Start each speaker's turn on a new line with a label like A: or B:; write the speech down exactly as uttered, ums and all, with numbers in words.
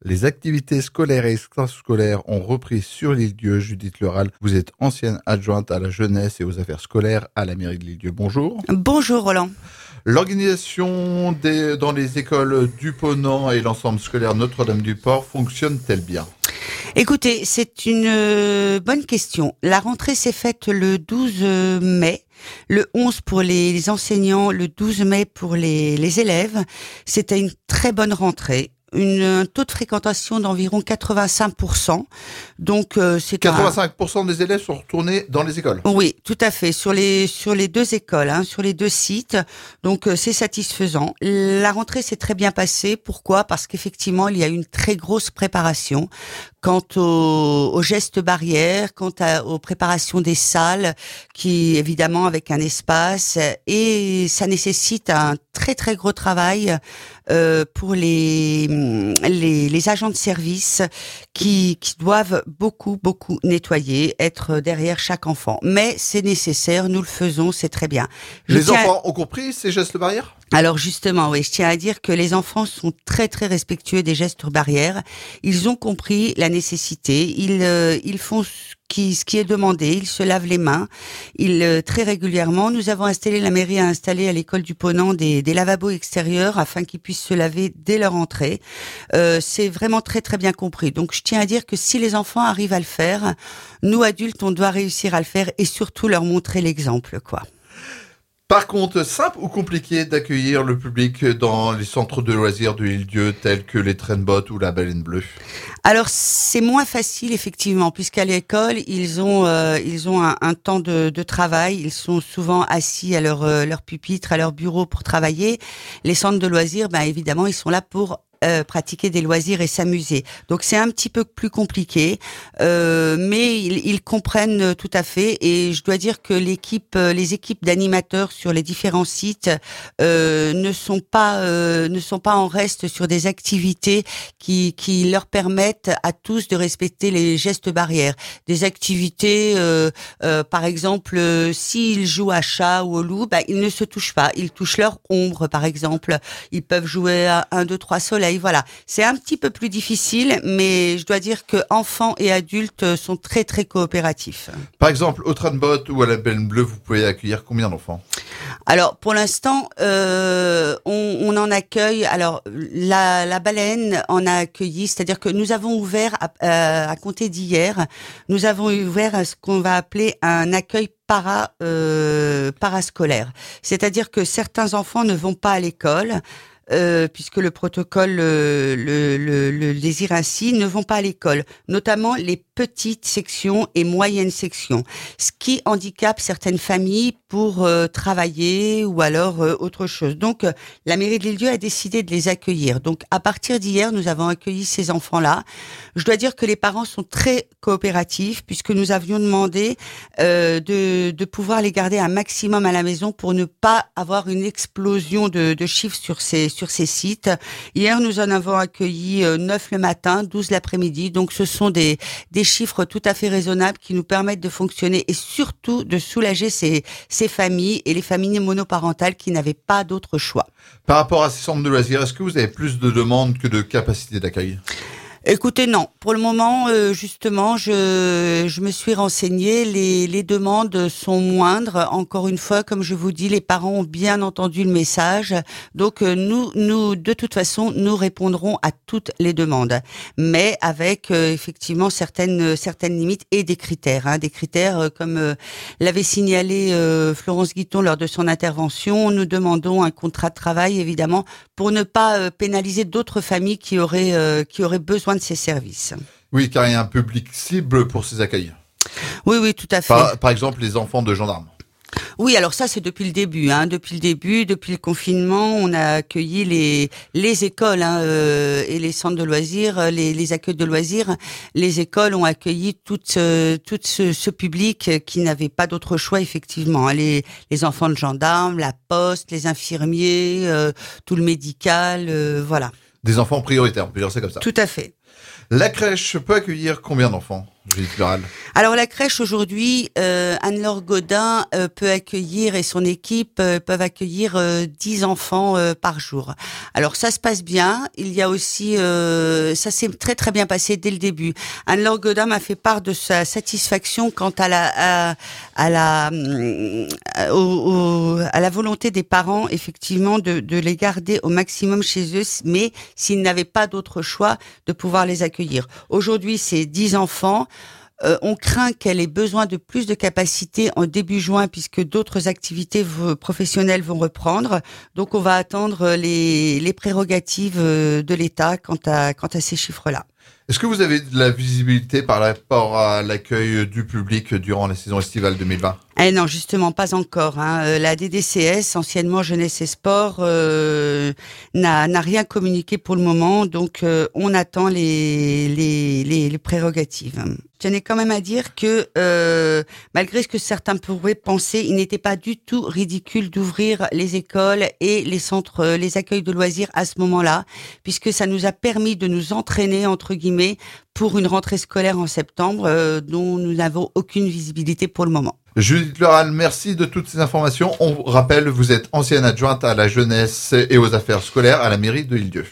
A: Les activités scolaires et extrascolaires ont repris sur l'Île-Dieu. Judith Leral, vous êtes ancienne adjointe à la jeunesse et aux affaires scolaires à la mairie de l'Île-Dieu. Bonjour.
B: Bonjour Roland.
A: L'organisation des, dans les écoles du Ponant et l'ensemble scolaire Notre-Dame-du-Port fonctionne-t-elle bien ?
B: Écoutez, c'est une euh, bonne question. La rentrée s'est faite le douze mai. Le onze pour les, les enseignants, le douze mai pour les, les élèves. C'était une très bonne rentrée. Une, un taux de fréquentation d'environ quatre-vingt-cinq pour cent. Donc euh, c'est
A: quatre-vingt-cinq pour cent un... des élèves sont retournés dans les écoles.
B: Oui, tout à fait, sur les sur les deux écoles, hein, sur les deux sites. Donc euh, c'est satisfaisant. La rentrée s'est très bien passée. Pourquoi ? Parce qu'effectivement, il y a eu une très grosse préparation quant aux, aux gestes barrières, quant à, aux préparations des salles, qui évidemment avec un espace, et ça nécessite un très très gros travail euh, pour les, les les agents de service qui qui doivent beaucoup beaucoup nettoyer, être derrière chaque enfant. Mais c'est nécessaire, nous le faisons, c'est très bien.
A: Je les tiens... enfants ont compris ces gestes barrières ?
B: Alors justement, oui, je tiens à dire que les enfants sont très très respectueux des gestes barrières. Ils ont compris la nécessité. Ils euh, ils font ce qui ce qui est demandé. Ils se lavent les mains. Ils euh, très régulièrement. Nous avons installé, la mairie a installé à l'école du Ponant des des lavabos extérieurs afin qu'ils puissent se laver dès leur entrée. Euh, c'est vraiment très très bien compris. Donc je tiens à dire que si les enfants arrivent à le faire, nous adultes on doit réussir à le faire et surtout leur montrer l'exemple, quoi.
A: Par contre, simple ou compliqué d'accueillir le public dans les centres de loisirs de l'Île-Dieu tels que les Traînes-Bottes ou la Baleine Bleue ?
B: Alors c'est moins facile effectivement, puisqu'à l'école ils ont euh, ils ont un, un temps de, de travail, ils sont souvent assis à leur euh, leur pupitre, à leur bureau pour travailler. Les centres de loisirs, ben évidemment, ils sont là pour Euh, pratiquer des loisirs et s'amuser. Donc c'est un petit peu plus compliqué, euh, mais ils, ils comprennent tout à fait. Et je dois dire que l'équipe, les équipes d'animateurs sur les différents sites euh, ne sont pas euh, ne sont pas en reste sur des activités qui qui leur permettent à tous de respecter les gestes barrières. Des activités, euh, euh, par exemple, euh, s'ils jouent à chat ou au loup, bah, ils ne se touchent pas. Ils touchent leur ombre, par exemple. Ils peuvent jouer à un, deux, trois soleils. Voilà, c'est un petit peu plus difficile, mais je dois dire que enfants et adultes sont très très coopératifs.
A: Par exemple, au Traînes-Bottes ou à la Baleine Bleue, vous pouvez accueillir combien d'enfants ?
B: Alors pour l'instant, euh, on, on en accueille. Alors la, la baleine en a accueilli, c'est-à-dire que nous avons ouvert à, à, à compter d'hier, nous avons ouvert ce qu'on va appeler un accueil para euh, parascolaire, c'est-à-dire que certains enfants ne vont pas à l'école. Euh, puisque le protocole euh, le, le, le désire ainsi, ne vont pas à l'école, notamment les petites sections et moyennes sections, ce qui handicape certaines familles pour euh, travailler ou alors euh, autre chose. Donc, euh, la mairie de l'Île-Dieu a décidé de les accueillir. Donc, à partir d'hier, nous avons accueilli ces enfants-là. Je dois dire que les parents sont très coopératifs puisque nous avions demandé euh, de, de pouvoir les garder un maximum à la maison pour ne pas avoir une explosion de, de chiffres sur ces sur ces sites. Hier, nous en avons accueilli euh, neuf le matin, douze l'après-midi. Donc, ce sont des des chiffres tout à fait raisonnables qui nous permettent de fonctionner et surtout de soulager ces ces familles et les familles monoparentales qui n'avaient pas d'autre choix.
A: Par rapport à ces centres de loisirs, est-ce que vous avez plus de demandes que de capacité d'accueil ?
B: Écoutez, non. Pour le moment, euh, justement, je je me suis renseignée. Les les demandes sont moindres. Encore une fois, comme je vous dis, les parents ont bien entendu le message. Donc euh, nous nous de toute façon, nous répondrons à toutes les demandes, mais avec euh, effectivement certaines certaines limites et des critères. Hein, des critères euh, comme euh, l'avait signalé euh, Florence Guiton lors de son intervention. Nous demandons un contrat de travail, évidemment, pour ne pas euh, pénaliser d'autres familles qui auraient euh, qui auraient besoin de ces services.
A: Oui, car il y a un public cible pour ces accueils.
B: Oui, oui, tout à fait.
A: Par, par exemple, les enfants de gendarmes.
B: Oui, alors ça, c'est depuis le début. Hein. Depuis le début, depuis le confinement, on a accueilli les les écoles hein, euh, et les centres de loisirs, les, les accueils de loisirs. Les écoles ont accueilli tout, euh, tout ce, ce public qui n'avait pas d'autre choix, effectivement. Hein. Les, les enfants de gendarmes, la poste, les infirmiers, euh, tout le médical, euh, voilà.
A: Des enfants prioritaires, on peut dire ça comme ça.
B: Tout à fait.
A: La crèche peut accueillir combien d'enfants, Judith Leral?
B: Alors la crèche aujourd'hui, euh, Anne-Laure Godin euh, peut accueillir et son équipe euh, peuvent accueillir euh, dix enfants euh, par jour. Alors ça se passe bien. Il y a aussi, euh, ça s'est très très bien passé dès le début. Anne-Laure Godin m'a fait part de sa satisfaction quant à la à, à la à, au, au, à la volonté des parents effectivement de, de les garder au maximum chez eux, mais s'ils n'avaient pas d'autre choix, de pouvoir les accueillir. Aujourd'hui, c'est dix enfants. Euh, on craint qu'elle ait besoin de plus de capacité en début juin puisque d'autres activités v- professionnelles vont reprendre. Donc, on va attendre les, les prérogatives de l'État quant à, quant à ces chiffres-là.
A: Est-ce que vous avez de la visibilité par rapport à l'accueil du public durant la saison estivale deux mille vingt?
B: Eh non, justement, pas encore. Hein. Euh, La D D C S, anciennement Jeunesse et Sport, euh, n'a, n'a rien communiqué pour le moment, donc euh, on attend les, les, les, les prérogatives. Je tenais quand même à dire que, euh, malgré ce que certains pourraient penser, il n'était pas du tout ridicule d'ouvrir les écoles et les centres, les accueils de loisirs à ce moment-là, puisque ça nous a permis de nous entraîner, entre guillemets, pour une rentrée scolaire en septembre, euh, dont nous n'avons aucune visibilité pour le moment.
A: Judith Leral, merci de toutes ces informations. On rappelle, vous êtes ancienne adjointe à la jeunesse et aux affaires scolaires à la mairie de L'Île-d'Yeu.